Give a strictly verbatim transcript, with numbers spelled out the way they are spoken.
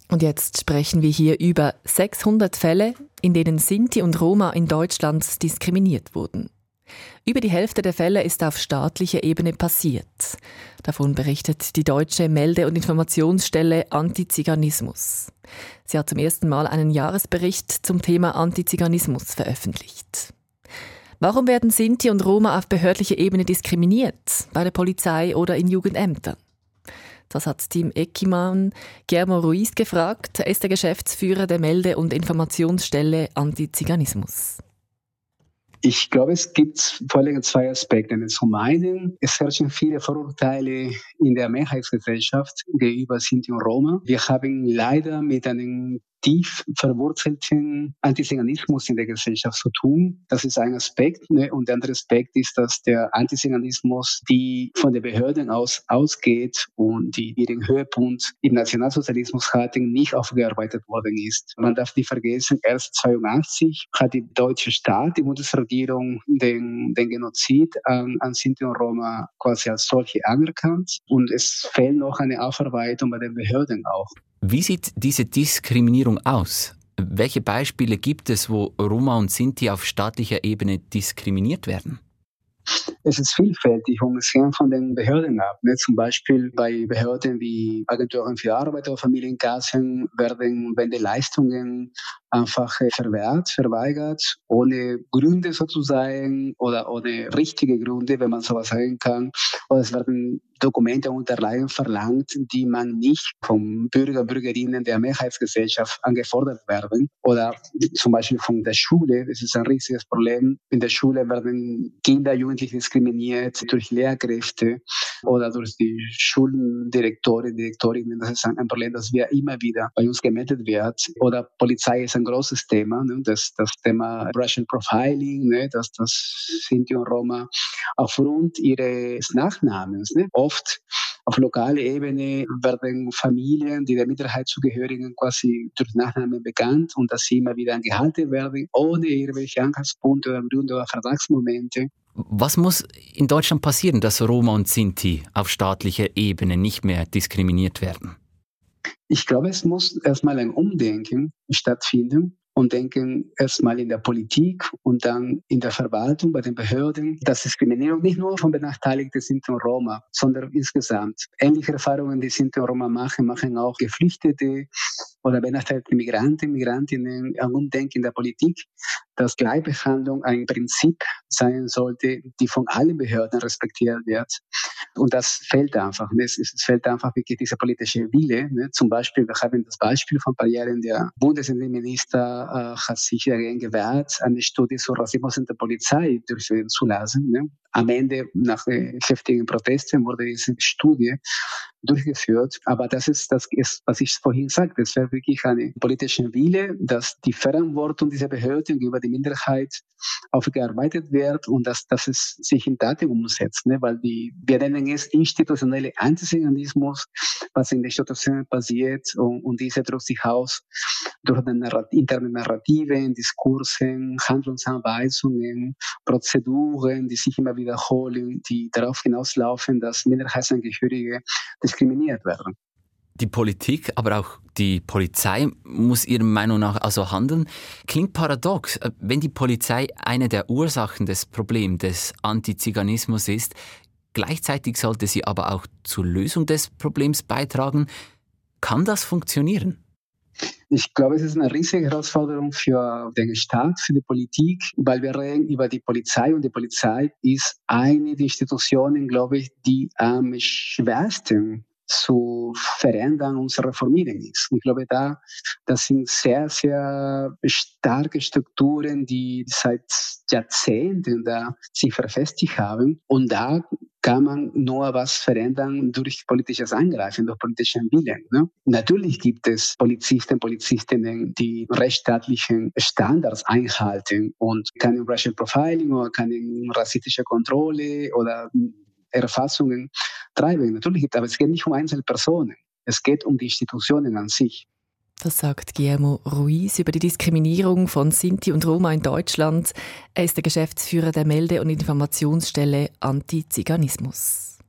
Und jetzt sprechen wir hier über sechshundert Fälle, in denen Sinti und Roma in Deutschland diskriminiert wurden. Über die Hälfte der Fälle ist auf staatlicher Ebene passiert. Davon berichtet die deutsche Melde- und Informationsstelle Antiziganismus. Sie hat zum ersten Mal einen Jahresbericht zum Thema Antiziganismus veröffentlicht. Warum werden Sinti und Roma auf behördlicher Ebene diskriminiert, bei der Polizei oder in Jugendämtern? Das hat Team Ekiman Guillermo Ruiz gefragt. Er ist der Geschäftsführer der Melde- und Informationsstelle Antiziganismus. Ich glaube, es gibt vor allem zwei Aspekte. Zum einen, es herrschen viele Vorurteile in der Mehrheitsgesellschaft gegenüber Sinti und Roma. Wir haben leider mit einem tief verwurzelten Antiziganismus in der Gesellschaft zu tun. Das ist ein Aspekt. Ne? Und der andere Aspekt ist, dass der Antiziganismus, die von den Behörden aus ausgeht und die ihren Höhepunkt im Nationalsozialismus hatten, nicht aufgearbeitet worden ist. Man darf nicht vergessen, erst zweiundachtzig hat die deutsche Staat, die Bundesregierung, den, den Genozid an, an Sinti und Roma quasi als solche anerkannt. Und es fehlt noch eine Aufarbeitung bei den Behörden auch. Wie sieht diese Diskriminierung aus? Welche Beispiele gibt es, wo Roma und Sinti auf staatlicher Ebene diskriminiert werden? Es ist vielfältig und es hängt von den Behörden ab. Ne? Zum Beispiel bei Behörden wie Agenturen für Arbeit oder Familienkassen werden, werden die Leistungen einfach verwehrt, verweigert, ohne Gründe sozusagen oder ohne richtige Gründe, wenn man sowas sagen kann. Oder es werden Dokumente und Unterlagen verlangt, die man nicht vom Bürger und Bürgerinnen der Mehrheitsgesellschaft angefordert werden. Oder zum Beispiel von der Schule, das ist ein riesiges Problem. In der Schule werden Kinder, Jugendliche diskriminiert durch Lehrkräfte oder durch die Schuldirektoren, Direktorinnen. Das ist ein Problem, das wir immer wieder bei uns gemeldet wird. Oder Polizei ist ein großes Thema, ne? das, das Thema Racial Profiling, ne? dass das Sinti und Roma aufgrund ihres Nachnamens, ne? oft auf lokaler Ebene werden Familien, die der Minderheit zugehörigen, quasi durch Nachnamen bekannt und dass sie immer wieder angehalten werden, ohne irgendwelche Anhaltspunkte oder Gründe oder Vertragsmomente. Was muss in Deutschland passieren, dass Roma und Sinti auf staatlicher Ebene nicht mehr diskriminiert werden? Ich glaube, es muss erstmal ein Umdenken stattfinden und denken erstmal in der Politik und dann in der Verwaltung, bei den Behörden, dass Diskriminierung nicht nur von benachteiligten Sinti und Roma, sondern insgesamt. Ähnliche Erfahrungen, die Sinti und Roma machen, machen auch Geflüchtete oder benachteiligte Migranten, Migrantinnen, ein Umdenken in der Politik, dass Gleichbehandlung ein Prinzip sein sollte, die von allen Behörden respektiert wird. Und das fehlt einfach. Es, es fehlt einfach wirklich dieser politische Wille. Ne? Zum Beispiel, wir haben das Beispiel von ein paar Jahren, der Bundesinnenminister äh, hat sich dagegen gewehrt, eine Studie zu Rassismus in der Polizei durchführen zu lassen. Ne? Am Ende, nach äh, heftigen Protesten, wurde diese Studie durchgeführt. Aber das ist, das ist, was ich vorhin sagte, es wäre wirklich ein politischer Wille, dass die Verantwortung dieser Behörden gegenüber der Minderheit aufgearbeitet wird und dass, dass es sich in Taten umsetzt. Ne? Weil die, wir nennen es institutionelle Antiziganismus, was in den Institutionen passiert und, und diese drückt sich aus durch die Narrat- interne Narrativen, Diskursen, Handlungsanweisungen, Prozeduren, die sich immer wiederholen, die darauf hinauslaufen, dass Minderheitsangehörige diskriminiert werden. Die Politik, aber auch die Polizei muss Ihrer Meinung nach also handeln. Klingt paradox, wenn die Polizei eine der Ursachen des Problems des Antiziganismus ist. Gleichzeitig sollte sie aber auch zur Lösung des Problems beitragen. Kann das funktionieren? Ich glaube, es ist eine riesige Herausforderung für den Staat, für die Politik, weil wir reden über die Polizei und die Polizei ist eine der Institutionen, glaube ich, die am schwersten zu verändern und zu reformieren ist. Ich glaube, da, das sind sehr, sehr starke Strukturen, die seit Jahrzehnten da sich verfestigt haben. Und da kann man nur was verändern durch politisches Eingreifen, durch politischen Willen. Ne? Natürlich gibt es Polizisten, Polizistinnen, die rechtsstaatlichen Standards einhalten und keine Racial Profiling oder keine rassistische Kontrolle oder Erfassungen treiben. Natürlich gibt es, aber es geht nicht um Einzelpersonen. Es geht um die Institutionen an sich. Das sagt Guillermo Ruiz über die Diskriminierung von Sinti und Roma in Deutschland. Er ist der Geschäftsführer der Melde- und Informationsstelle Antiziganismus.